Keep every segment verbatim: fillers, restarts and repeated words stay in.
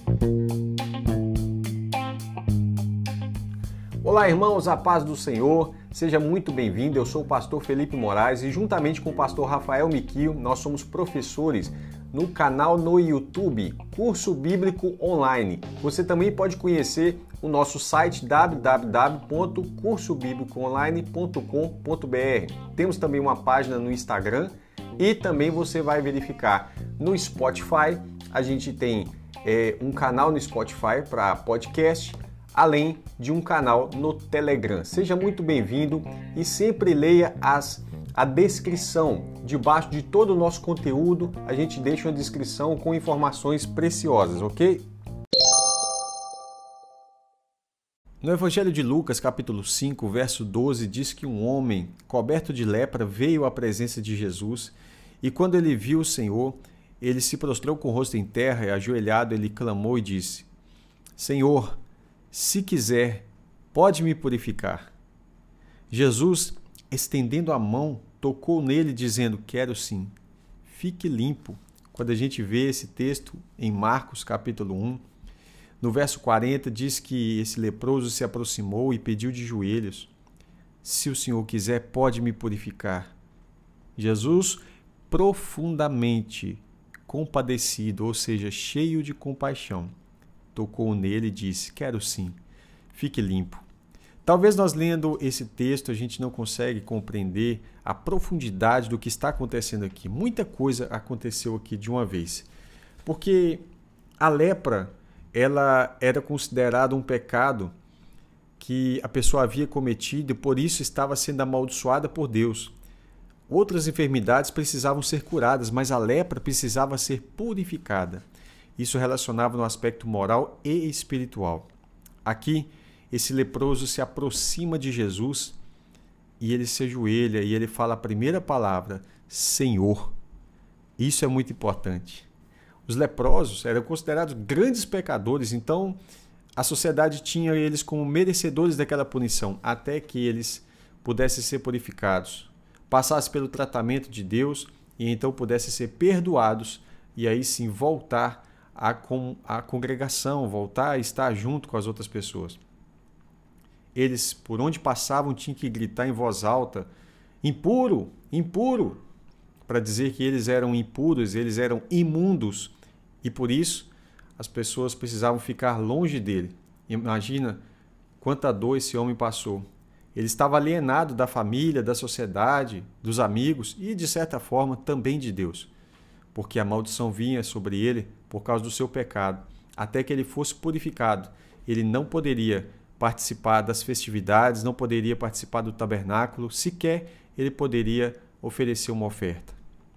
Olá, irmãos, a paz do Senhor, seja muito bem-vindo. Eu sou o pastor Felipe Moraes e juntamente com o pastor Rafael Miquio, nós somos professores no canal no YouTube, Curso Bíblico Online. Você também pode conhecer o nosso site w w w ponto curso bíblico online ponto com ponto b r. Temos também uma página no Instagram e também você vai verificar no Spotify. A gente tem é, um canal no Spotify para podcast, além de um canal no Telegram. Seja muito bem-vindo e sempre leia as, a descrição. Debaixo de todo o nosso conteúdo, a gente deixa uma descrição com informações preciosas, ok? No Evangelho de Lucas, capítulo cinco, verso doze, diz que um homem coberto de lepra veio à presença de Jesus e quando ele viu o Senhor, ele se prostrou com o rosto em terra e ajoelhado ele clamou e disse: Senhor, se quiser, pode me purificar. Jesus, estendendo a mão, tocou nele, dizendo: quero sim, fique limpo. Quando a gente vê esse texto em Marcos, capítulo um, no verso quarenta, diz que esse leproso se aproximou e pediu de joelhos: se o Senhor quiser, pode me purificar. Jesus, profundamente compadecido, ou seja, cheio de compaixão, tocou nele e disse: quero sim, fique limpo. Talvez nós lendo esse texto a gente não consegue compreender a profundidade do que está acontecendo aqui. Muita coisa aconteceu aqui de uma vez. Porque a lepra, ela era considerada um pecado que a pessoa havia cometido e por isso estava sendo amaldiçoada por Deus. Outras enfermidades precisavam ser curadas, mas a lepra precisava ser purificada. Isso relacionava no aspecto moral e espiritual. Aqui, esse leproso se aproxima de Jesus e ele se ajoelha e ele fala a primeira palavra: Senhor. Isso é muito importante. Os leprosos eram considerados grandes pecadores, então a sociedade tinha eles como merecedores daquela punição, até que eles pudessem ser purificados, passassem pelo tratamento de Deus e então pudessem ser perdoados e aí sim voltar à, com, à congregação, voltar a estar junto com as outras pessoas. Eles, por onde passavam, tinham que gritar em voz alta: impuro, impuro, para dizer que eles eram impuros, eles eram imundos e por isso as pessoas precisavam ficar longe dele. Imagina quanta dor esse homem passou. Ele estava alienado da família, da sociedade, dos amigos e, de certa forma, também de Deus, porque a maldição vinha sobre ele por causa do seu pecado. Até que ele fosse purificado, ele não poderia participar das festividades, não poderia participar do tabernáculo, sequer ele poderia oferecer uma oferta.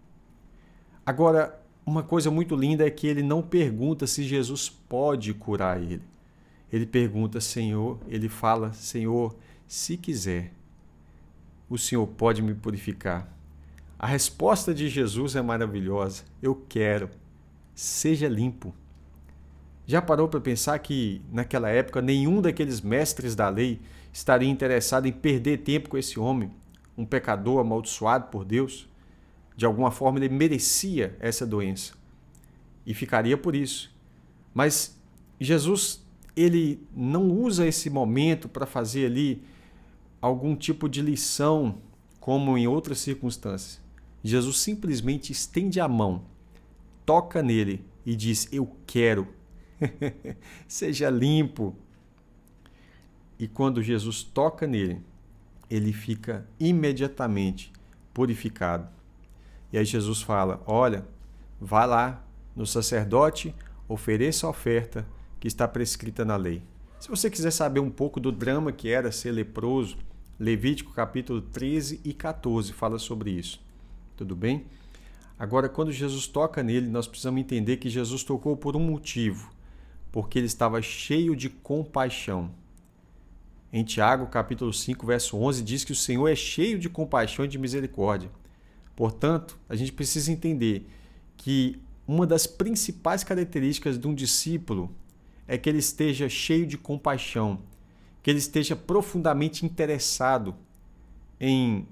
Agora, uma coisa muito linda é que ele não pergunta se Jesus pode curar ele. Ele pergunta: Senhor, ele fala: Senhor, se quiser, o Senhor pode me purificar. A resposta de Jesus é maravilhosa: eu quero, seja limpo. Já parou para pensar que, naquela época, nenhum daqueles mestres da lei estaria interessado em perder tempo com esse homem, um pecador amaldiçoado por Deus? De alguma forma, ele merecia essa doença e ficaria por isso. Mas Jesus, ele não usa esse momento para fazer ali algum tipo de lição, como em outras circunstâncias. Jesus simplesmente estende a mão, toca nele e diz: eu quero. Seja limpo. E quando Jesus toca nele, ele fica imediatamente purificado. E aí Jesus fala: olha, vá lá no sacerdote, ofereça a oferta que está prescrita na lei. Se você quiser saber um pouco do drama que era ser leproso, Levítico capítulo treze e quatorze fala sobre isso. Tudo bem? Agora, quando Jesus toca nele, nós precisamos entender que Jesus tocou por um motivo, porque ele estava cheio de compaixão. Em Tiago, capítulo cinco, verso onze, diz que o Senhor é cheio de compaixão e de misericórdia. Portanto, a gente precisa entender que uma das principais características de um discípulo é que ele esteja cheio de compaixão, que ele esteja profundamente interessado em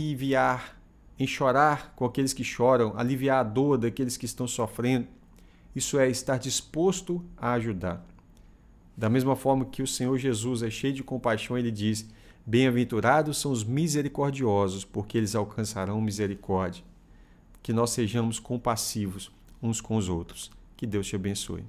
aliviar, em chorar com aqueles que choram, aliviar a dor daqueles que estão sofrendo. Isso é estar disposto a ajudar. Da mesma forma que o Senhor Jesus é cheio de compaixão, ele diz: bem-aventurados são os misericordiosos, porque eles alcançarão misericórdia. Que nós sejamos compassivos uns com os outros. Que Deus te abençoe.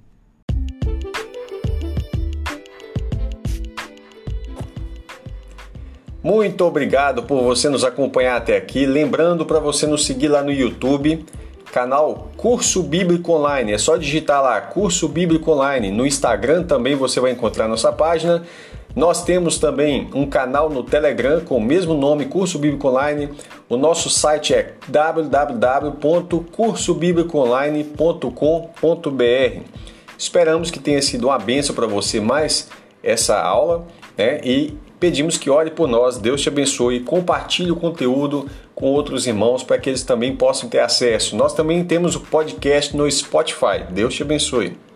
Muito obrigado por você nos acompanhar até aqui. Lembrando para você nos seguir lá no YouTube, canal Curso Bíblico Online. É só digitar lá, Curso Bíblico Online. No Instagram também você vai encontrar nossa página. Nós temos também um canal no Telegram com o mesmo nome, Curso Bíblico Online. O nosso site é w w w ponto curso bíblico online ponto com ponto b r. Esperamos que tenha sido uma bênção para você mais essa aula, né? E pedimos que ore por nós. Deus te abençoe. Compartilhe o conteúdo com outros irmãos para que eles também possam ter acesso. Nós também temos o podcast no Spotify. Deus te abençoe.